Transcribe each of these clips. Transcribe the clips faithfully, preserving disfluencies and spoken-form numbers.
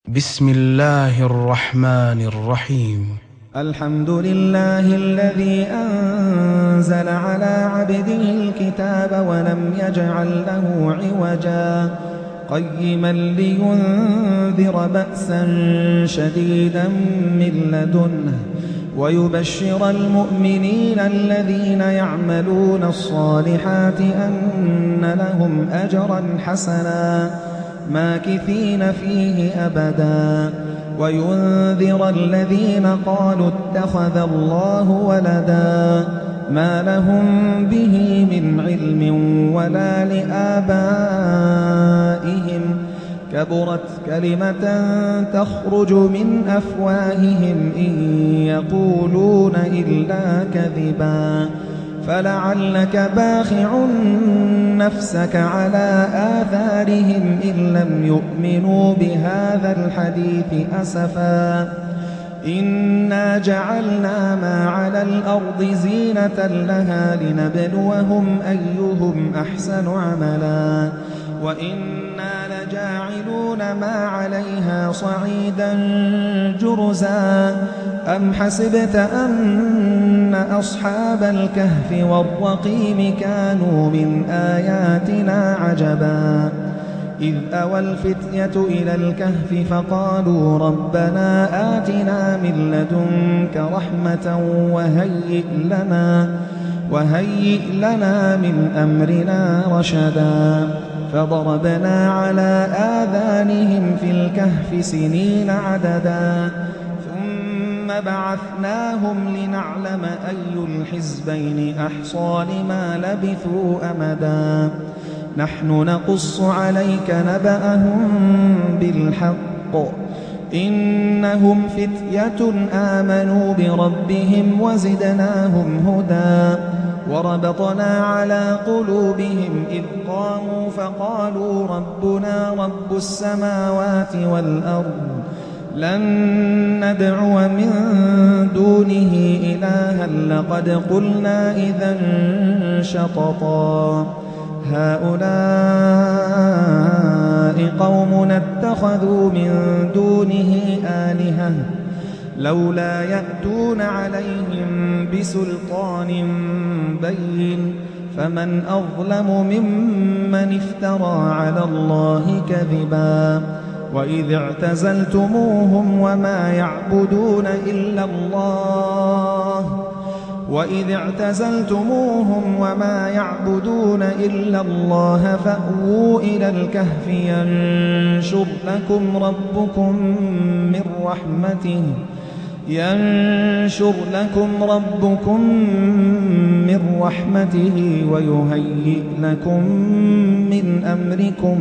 بسم الله الرحمن الرحيم. الحمد لله الذي أنزل على عبده الكتاب ولم يجعل له عوجا قيما لينذر بأسا شديدا من لدنه ويبشر المؤمنين الذين يعملون الصالحات أن لهم أجرا حسنا ماكثين فيه أبدا وينذر الذين قالوا اتخذ الله ولدا ما لهم به من علم ولا لآبائهم كبرت كلمة تخرج من أفواههم إن يقولون إلا كذبا فلعلك باخع نفسك على آثارهم إن لم يؤمنوا بهذا الحديث أسفا إنا جعلنا ما على الأرض زينة لها لنبلوهم أيهم أحسن عملا وإنا لجاعلون ما عليها صعيدا جرزا أم حسبت أن أصحاب الكهف والرقيم كانوا من آياتنا عجبا إذ أوى الفتية إلى الكهف فقالوا ربنا آتنا من لدنك رحمة وهيئ لنا, وهيئ لنا من أمرنا رشدا فضربنا على آذانهم في الكهف سنين عددا ثم بعثناهم لنعلم أي الحزبين أحصى لما لبثوا أمدا نحن نقص عليك نبأهم بالحق إنهم فتية آمنوا بربهم وزدناهم هدى وربطنا على قلوبهم إذ قاموا فقالوا ربنا رب السماوات والأرض لن ندعو من دونه إلها لقد قلنا إذا شططا هؤلاء قومنا اتخذوا من دونه آلهة لولا يأتون عليهم بسلطان بين فمن أظلم ممن افترى على الله كذبا وإذ اعتزلتموهم وما يعبدون إلا الله وإذ اعتزلتموهم وما يعبدون إلا الله فأووا إلى الكهف ينشر لكم ربكم من رحمته ينشر لكم ربكم من رحمته ويهيئ لكم من أمركم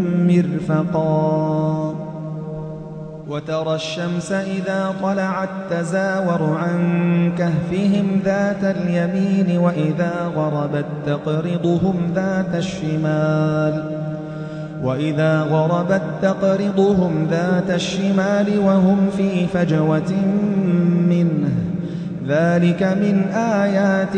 مرفقا وترى الشمس إذا طلعت تزاور عن كهفهم ذات اليمين وإذا غربت تقرضهم ذات الشمال وإذا غربت تقرضهم ذات الشمال وهم في فجوة منه ذلك من آيات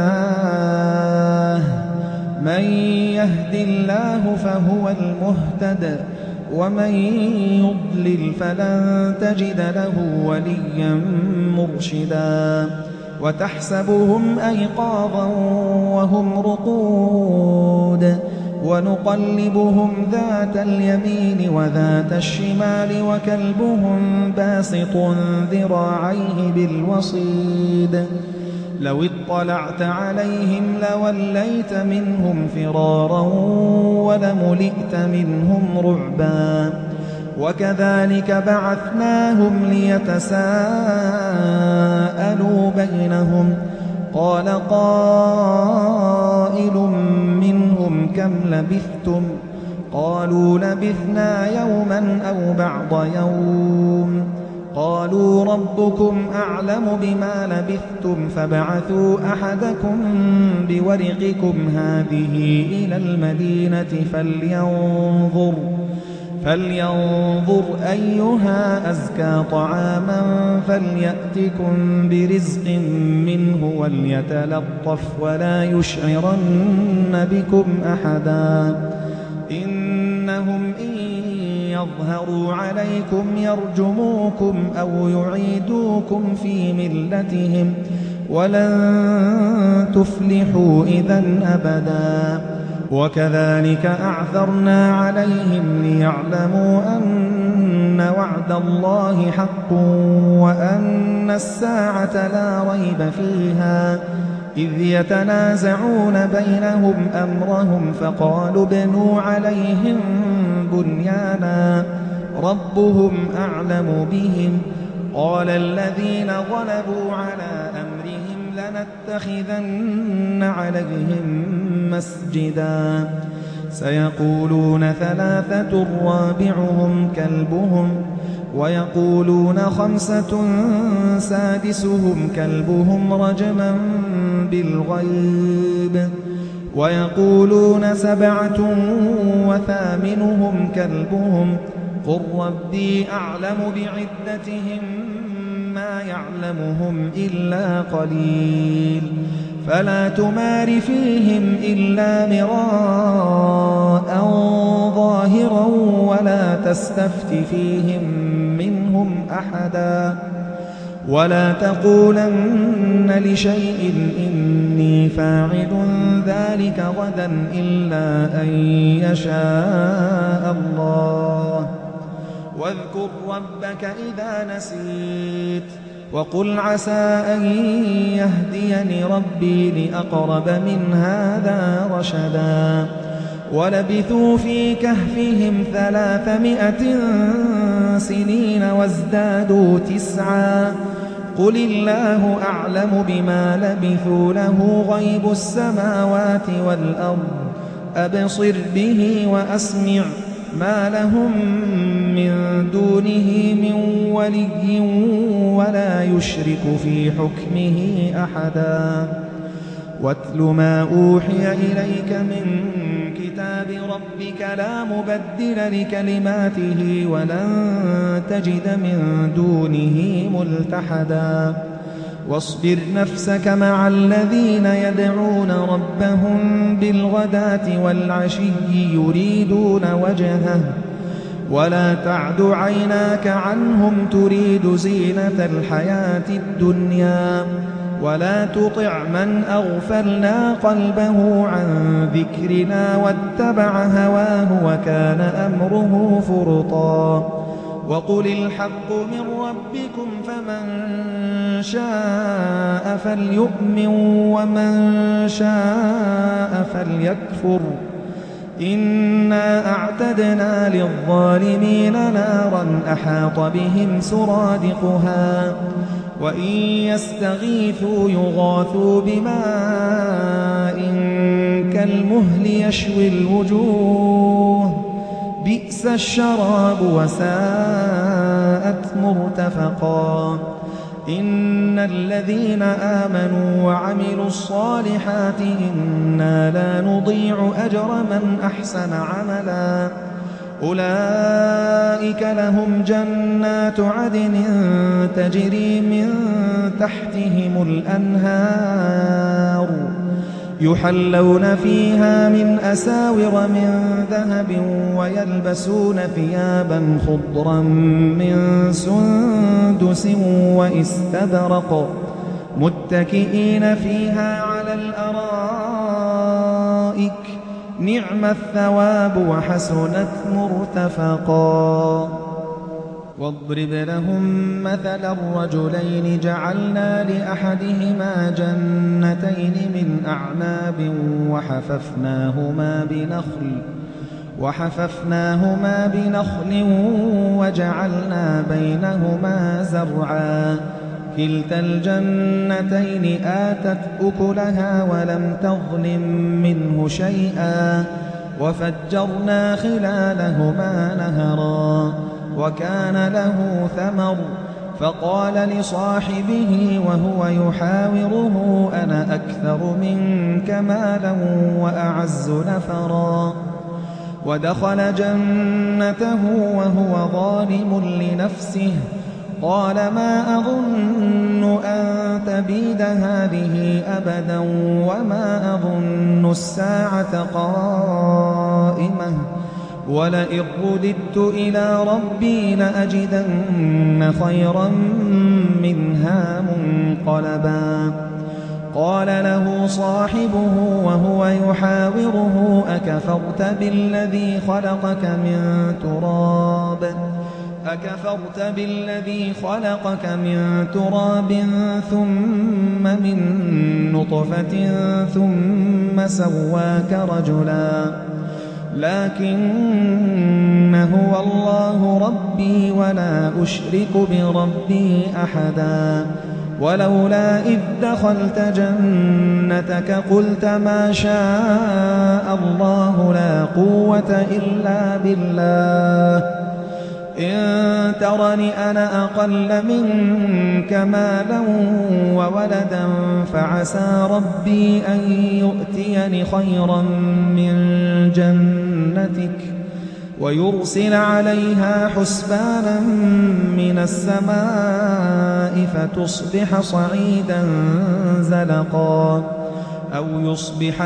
الله من يهد الله فهو المهتد ومن يضلل فلن تجد له وليا مرشدا وتحسبهم أيقاظا وهم رقود ونقلبهم ذات اليمين وذات الشمال وكلبهم باسط ذراعيه بالوصيد لو اطلعت عليهم لوليت منهم فرارا ولملئت منهم رعبا وكذلك بعثناهم ليتساءلوا بينهم قال قائل منهم كم لبثتم قالوا لبثنا يوما أو بعض يوم قالوا ربكم أعلم بما لبثتم فابعثوا أحدكم بورقكم هذه إلى المدينة فلينظر فلينظر أيها أزكى طعاما فليأتكم برزق منه وليتلطف ولا يشعرن بكم أحدا إنهم إن يظهروا عليكم يرجموكم أو يعيدوكم في ملتهم ولن تفلحوا إذن أبدا. وكذلك أعثرنا عليهم ليعلموا أن وعد الله حق وأن الساعة لا ريب فيها إذ يتنازعون بينهم أمرهم فقالوا ابنوا عليهم بنيانا ربهم أعلم بهم قال الذين غلبوا على أمرهم لنتخذن عليهم مسجدا سيقولون ثلاثة رابعهم كلبهم ويقولون خمسة سادسهم كلبهم رجما بالغيب ويقولون سبعة وثامنهم كلبهم قل ربي أعلم بعدتهم ما يعلمهم إلا قليل فلا تمار فيهم إلا مراء ظاهرا ولا تستفت فيهم منهم أحدا ولا تقولن لشيء إني فاعل ذلك غدا إلا أن يشاء الله واذكر ربك إذا نسيت وقل عسى أن يهديني ربي لأقرب من هذا رشدا ولبثوا في كهفهم ثلاثمائة سنين وازدادوا تسعا قل الله أعلم بما لبثوا له غيب السماوات والأرض أبصر به وأسمع ما لهم من دونه من ولي ولا يشرك في حكمه أحدا واتل ما أوحي إليك من كتاب ربك لا مبدل لكلماته ولن تجد من دونه ملتحدا واصبر نفسك مع الذين يدعون ربهم بالغداة والعشي يريدون وجهه ولا تعد عيناك عنهم تريد زينة الحياة الدنيا ولا تطع من أغفلنا قلبه عن ذكرنا واتبع هواه وكان أمره فرطا وقل الحق من ربكم فمن شاء فليؤمن ومن شاء فليكفر إنا أعتدنا للظالمين نارا أحاط بهم سرادقها وإن يستغيثوا يغاثوا بماء كالمهل يشوي الوجوه بئس الشراب وساءت مرتفقا إن الذين آمنوا وعملوا الصالحات إنا لا نضيع أجر من أحسن عملا أولئك لهم جنات عدن تجري من تحتهم الأنهار يحلون فيها من أساور من ذهب ويلبسون ثيابا خضرا من سندس واستبرق متكئين فيها على الأرائك نعم الثواب وحسنت مرتفقا واضرب لهم مثل الرجلين جعلنا لأحدهما جنتين من أعناب وحففناهما بنخل وحففناهما بنخل وجعلنا بينهما زرعا كلتا الجنتين آتت أكلها ولم تظلم منه شيئا وفجرنا خلالهما نهرا وكان له ثمر فقال لصاحبه وهو يحاوره أنا أكثر منك مالا وأعز نفرا ودخل جنته وهو ظالم لنفسه قال ما أظن أن تبيد هذه أبدا وما أظن الساعة قائمة ولئن رددت إلى ربي لأجدن خيرا منها منقلبا قال له صاحبه وهو يحاوره أكفرت بالذي خلقك من تراب أكفرت بالذي خلقك من تراب ثم من نطفة ثم سواك رجلا لكن هو الله ربي ولا أشرك بربي أحدا ولولا إذ دخلت جنتك قلت ما شاء الله لا قوة إلا بالله إن ترني أنا أقل منك مالا وولدا فعسى ربي أن يؤتيني خيرا من جنتك ويرسل عليها حسبانا من السماء فتصبح صعيدا زلقا أو يصبح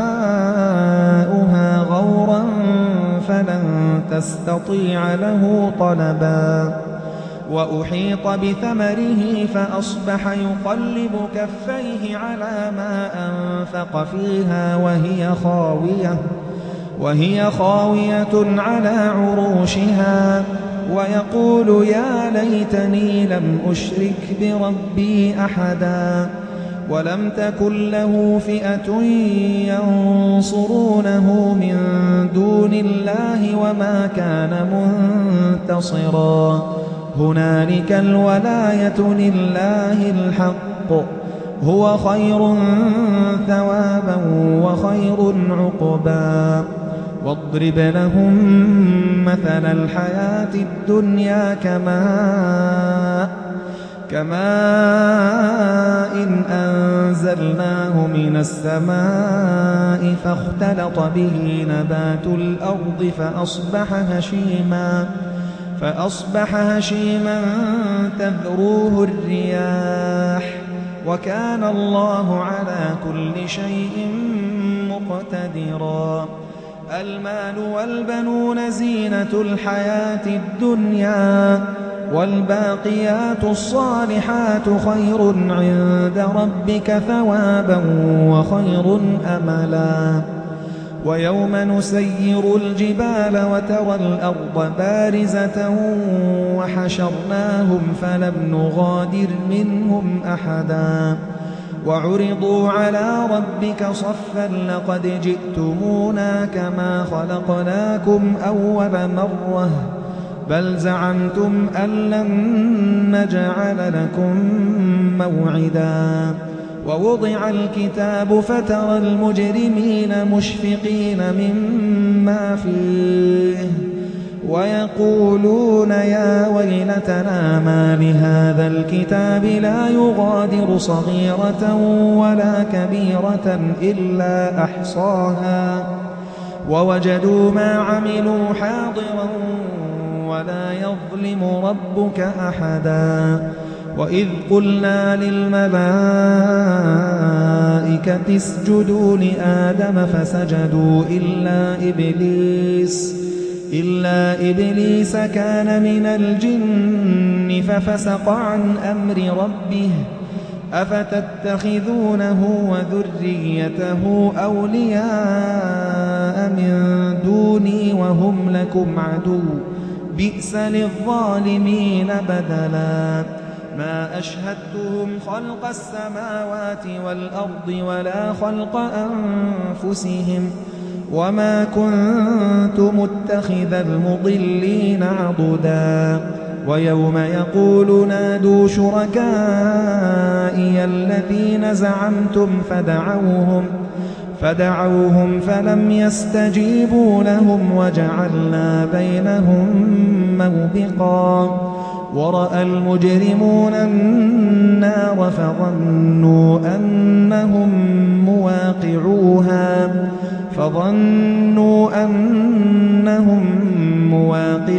ماؤها غورا فلن تستطيع له طلبا وأحيط بثمره فأصبح يقلب كفيه على ما أنفق فيها وهي خاوية وهي خاوية على عروشها ويقول يا ليتني لم أشرك بربي أحدا ولم تكن له فئة ينصرونه من دون الله وما كان منتصرا هنالك الولاية لله الحق هو خير ثوابا وخير عقبا واضرب لهم مثل الحياة الدنيا كماء كماء إن أنزلناه من السماء فاختلط به نبات الأرض فأصبح هشيما فأصبح هشيما تذروه الرياح وكان الله على كل شيء مقتدرا المال والبنون زينة الحياة الدنيا والباقيات الصالحات خير عند ربك ثوابا وخير أملا ويوم نسير الجبال وترى الأرض بارزة وحشرناهم فلم نغادر منهم أحدا وعرضوا على ربك صفا لقد جئتمونا كما خلقناكم أول مرة بل زعمتم أن لن نجعل لكم موعدا ووضع الكتاب فترى المجرمين مشفقين مما فيه ويقولون يا ويلتنا ما لهذا الكتاب لا يغادر صغيرة ولا كبيرة إلا أحصاها ووجدوا ما عملوا حاضرا ولا يظلم ربك أحدا وإذ قلنا للملائكة اسجدوا لآدم فسجدوا إلا إبليس إلا إبليس كان من الجن ففسق عن أمر ربه أفتتخذونه وذريته أولياء من دوني وهم لكم عدو بئس للظالمين بدلا ما أشهدتهم خلق السماوات والأرض ولا خلق أنفسهم وما كنت متخذ المضلين عضدا ويوم يقول نادوا شركائي الذين زعمتم فدعوهم فدعوهم فلم يستجيبوا لهم وجعلنا بينهم موبقا ورأى المجرمون النار فظنوا أنهم مواقعوها فظنوا أنهم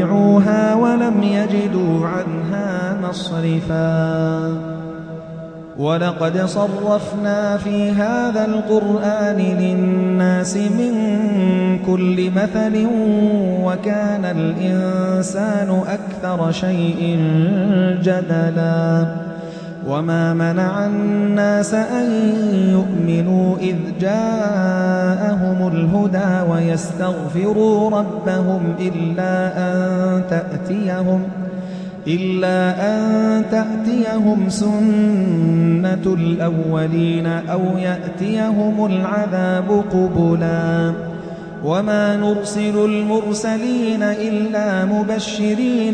مواقعوها ولم يجدوا عنها مصرفا ولقد صرفنا في هذا القرآن للناس من كل مثل وكان الإنسان أكثر شيء جدلا وما منع الناس أن يؤمنوا إذ جاءهم الهدى ويستغفروا ربهم إلا أن تأتيهم إلا أن تأتيهم سنة الأولين أو يأتيهم العذاب قبلا وما نرسل المرسلين إلا مبشرين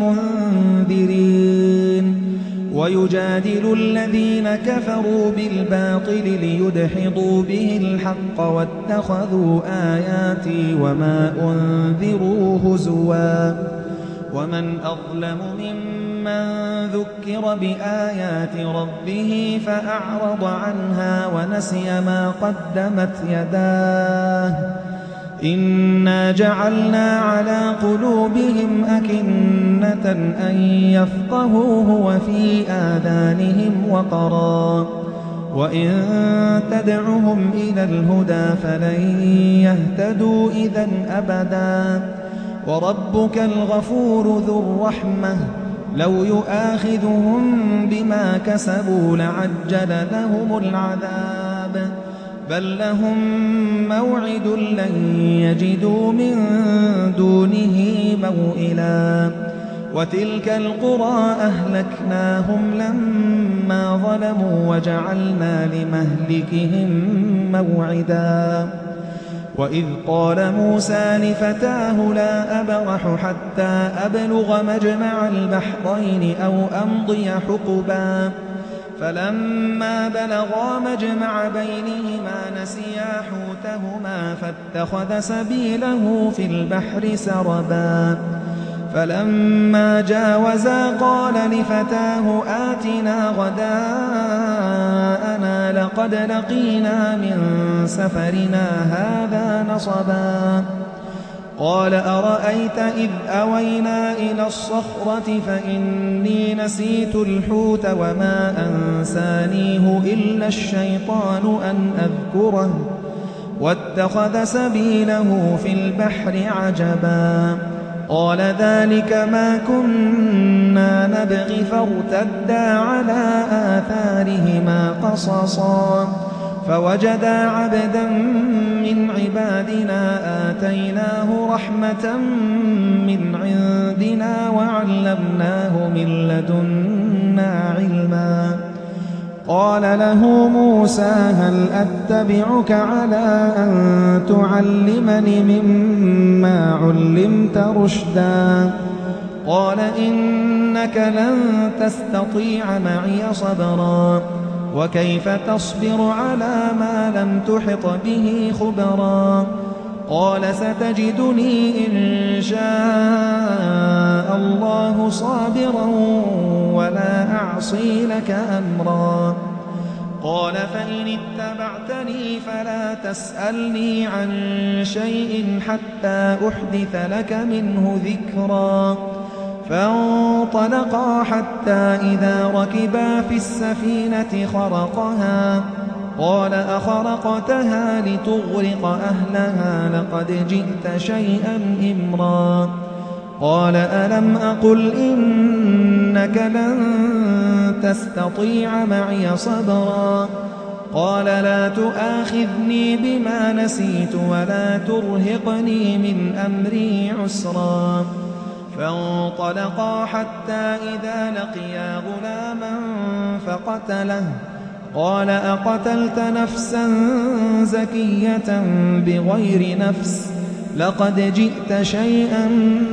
ومنذرين ويجادل الذين كفروا بالباطل ليدحضوا به الحق واتخذوا آياتي وما أنذروا هزوا ومن أظلم ممن ذكر بآيات ربه فأعرض عنها ونسي ما قدمت يداه إنا جعلنا على قلوبهم أكنة أن يفقهوه وفي آذانهم وقرا وإن تدعهم إلى الهدى فلن يهتدوا إذا أبدا وربك الغفور ذو الرحمة لو يؤاخذهم بما كسبوا لعجل لهم العذاب بل لهم موعد لن يجدوا من دونه موئلا وتلك القرى أهلكناهم لما ظلموا وجعلنا لمهلكهم موعدا وإذ قال موسى لفتاه لا أبرح حتى أبلغ مجمع البحرين أو أمضي حقبا فلما بلغا مجمع بينهما نسيا حوتهما فاتخذ سبيله في البحر سربا فلما جاوزا قال لفتاه آتنا غداءنا لقد لقينا من سفرنا هذا نصبا قال أرأيت إذ أوينا إلى الصخرة فإني نسيت الحوت وما أنسانيه إلا الشيطان أن أذكره واتخذ سبيله في البحر عجبا قال ذلك ما كنا نبغي فارتدا على آثارهما قصصا فوجدا عبدا من عبادنا آتيناه رحمة من عندنا وعلمناه من لدنا علما قال له موسى هل أتبعك على أن تعلمني مما علمت رشدا قال إنك لن تستطيع معي صبرا وكيف تصبر على ما لم تحط به خبرا قال ستجدني إن شاء الله صابرا ولا أعصي لك أمرا قال فإن اتبعتني فلا تسألني عن شيء حتى أحدث لك منه ذكرا فانطلقا حتى إذا ركبا في السفينة خرقها قال أخرقتها لتغرق أهلها لقد جئت شيئا إمرا قال ألم أقل إنك لن تستطيع معي صبرا قال لا تؤاخذني بما نسيت ولا ترهقني من أمري عسرا فانطلقا حتى إذا لقيا غلاما فقتله قال أقتلت نفسا زكية بغير نفس لقد جئت شيئا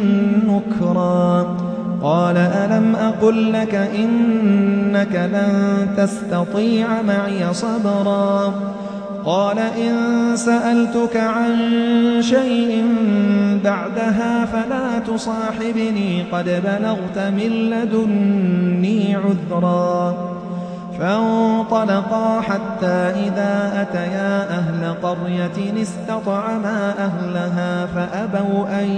نكرا قال ألم أقل لك إنك لن تستطيع معي صبرا قال إن سألتك عن شيء بعدها فلا تصاحبني قد بلغت من لدني عذرا فانطلقا حتى إذا أتيا أهل قرية استطعما أهلها فأبوا أن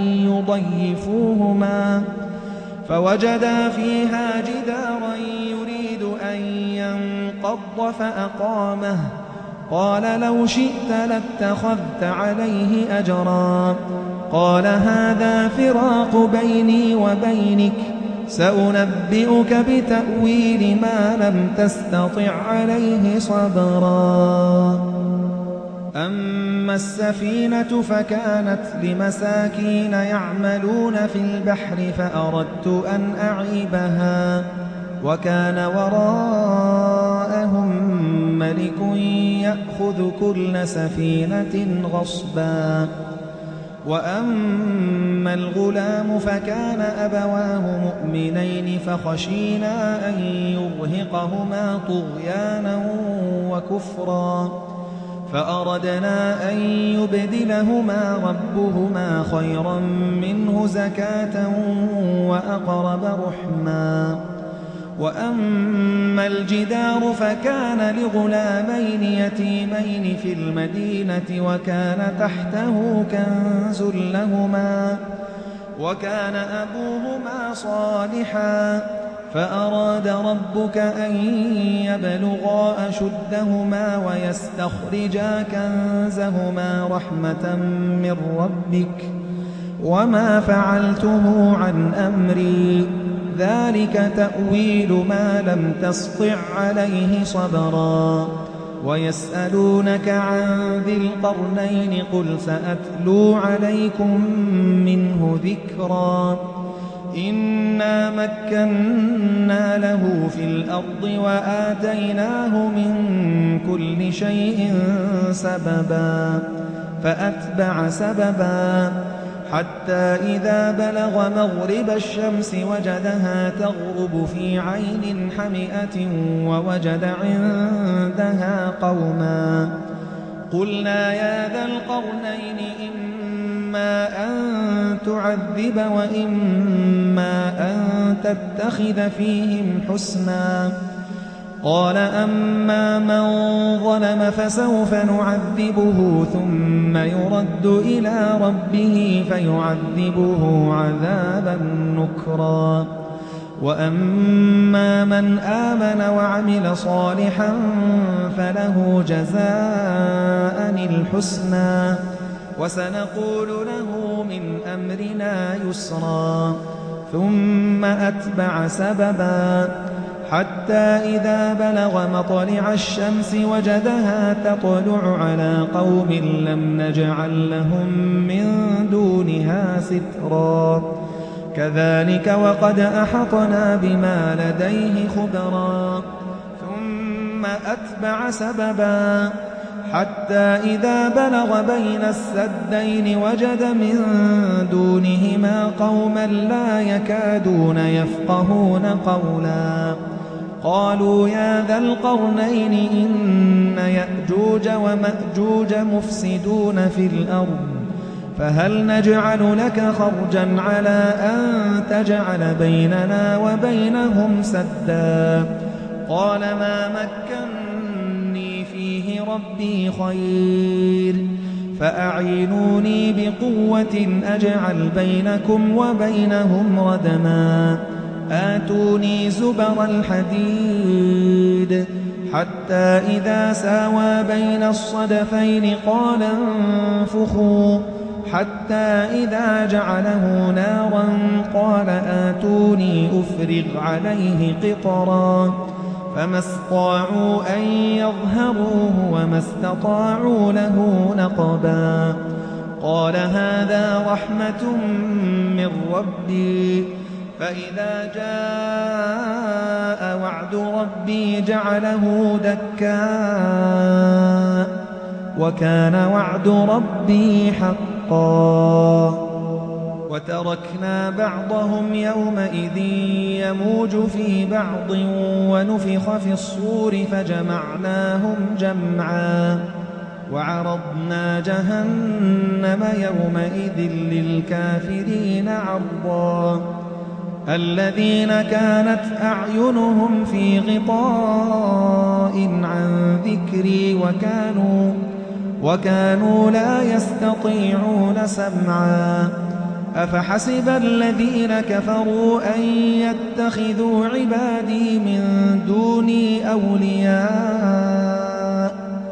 يضيفوهما فوجدا فيها جدارا يريد أن ينقض انقض فأقامه قال لو شئت لاتخذت عليه أجرا قال هذا فراق بيني وبينك سأنبئك بتأويل ما لم تستطع عليه صبرا أما السفينة فكانت لمساكين يعملون في البحر فأردت أن أعيبها وكان وراءهم ملك يأخذ كل سفينة غصبا وأما الغلام فكان أبواه مؤمنين فخشينا أن يرهقهما طغيانا وكفرا فأردنا أن يبدلهما ربهما خيرا منه زكاة وأقرب رحما وأما الجدار فكان لغلامين يتيمين في المدينة وكان تحته كنز لهما وكان أبوهما صالحا فأراد ربك أن يبلغا أشدهما ويستخرجا كنزهما رحمة من ربك وما فعلته عن أمري ذلك تأويل ما لم تسطع عليه صبرا ويسألونك عن ذي القرنين قل سأتلو عليكم منه ذكرا إنا مكنا له في الأرض وآتيناه من كل شيء سببا فأتبع سببا حتى إذا بلغ مغرب الشمس وجدها تغرب في عين حمئة ووجد عندها قوما قلنا يا ذا القرنين إما أن تعذب وإما أن تتخذ فيهم حسنا قال أما من ظلم فسوف نعذبه ثم يرد إلى ربه فيعذبه عذابا نكرا وأما من آمن وعمل صالحا فله جزاء الحسنى وسنقول له من أمرنا يسرا ثم أتبع سببا حتى إذا بلغ مطلع الشمس وجدها تطلع على قوم لم نجعل لهم من دونها سترا كذلك وقد أحطنا بما لديه خبرا ثم أتبع سببا حتى إذا بلغ بين السدين وجد من دونهما قوما لا يكادون يفقهون قولا قالوا يا ذا القرنين إن يأجوج ومأجوج مفسدون في الأرض فهل نجعل لك خرجا على أن تجعل بيننا وبينهم سدا قال ما مكني فيه ربي خير فأعينوني بقوة أجعل بينكم وبينهم ردما آتوني زبر الحديد حتى إذا ساوى بين الصدفين قال انفخوا حتى إذا جعله نارا قال آتوني أفرغ عليه قطرا فما استطاعوا أن يظهروه وما استطاعوا له نقبا قال هذا رحمة من ربي فإذا جاء وعد ربي جعله دكا وكان وعد ربي حقا وتركنا بعضهم يومئذ يموج في بعض ونفخ في الصور فجمعناهم جمعا وعرضنا جهنم يومئذ للكافرين عرضا الذين كانت أعينهم في غطاء عن ذكري وكانوا, وكانوا لا يستطيعون سمعا أفحسب الذين كفروا أن يتخذوا عبادي من دوني أولياء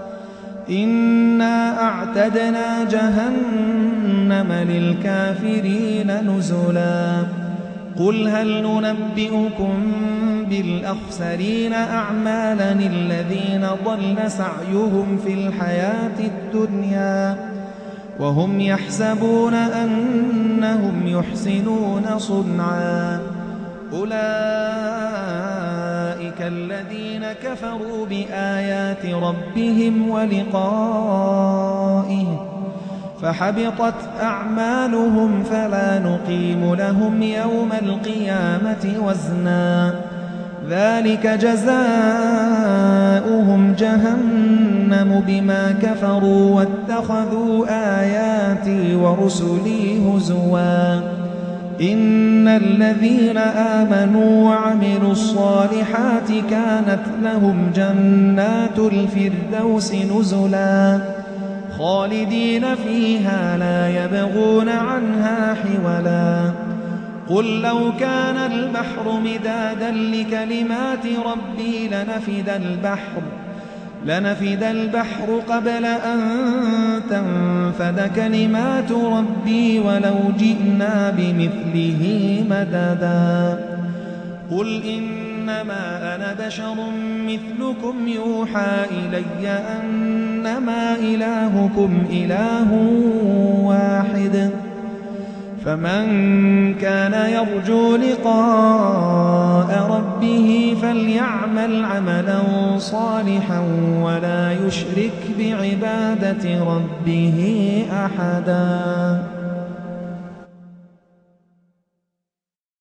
إنا أعتدنا جهنم للكافرين نزلا قل هل ننبئكم بالأخسرين أعمالا الذين ضل سعيهم في الحياة الدنيا وهم يحسبون أنهم يحسنون صنعا أولئك الذين كفروا بآيات ربهم ولقائه فحبطت أعمالهم فلا نقيم لهم يوم القيامة وزنا ذلك جزاؤهم جهنم بما كفروا واتخذوا آياتي ورسلي هزوا إن الذين آمنوا وعملوا الصالحات كانت لهم جنات الفردوس نزلا خالدين فيها لا يبغون عنها حولا قل لو كان البحر مدادا لكلمات ربي لنفد البحر لنفد البحر قبل أن تنفد كلمات ربي ولو جئنا بمثله مددا قل إنما أنا بشر مثلكم يوحى إلي أنما إلهكم إله واحد فمن كان يرجو لقاء ربه فليعمل عملا صالحا ولا يشرك بعبادة ربه أحدا.